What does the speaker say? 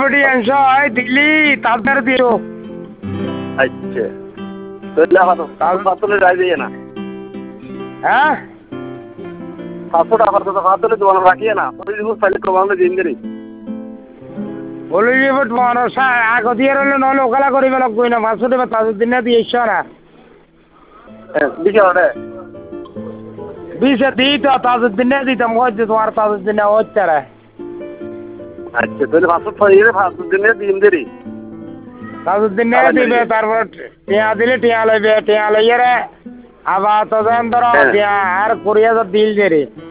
বেটি অংশ হয় দিল্লি তাদের দিও আচ্ছা তাহলে আমার ফাতলে যাই দিয়ে না হ্যাঁ 700 টাকা তো ফাতলে দোকান রাখিয়ে না ওই দিন ফাইলে প্রমাণে দিন দেরি বলে যাবো তোমার আগ দিয়ে রইলে নহলে ওকালা করিবে লাগবই না 500 টাকা তাদের দিনে দিয়ে ইচ্ছা না দিকে ওটা বিশে দিই তো তাদের দিনে দিতাম হচ্ছে তোমার তাদের দিনে হচ্ছে রে আচ্ছা তাহলে 500 ফাইলে 500 দিনে দিন দেরি তাদের দিনে দিবে তারপর টিয়া দিলে টিয়া লইবে টিয়া লইয়ে রে আবার তোদের ধরো টিয়া আর 20,000 দিল যে রে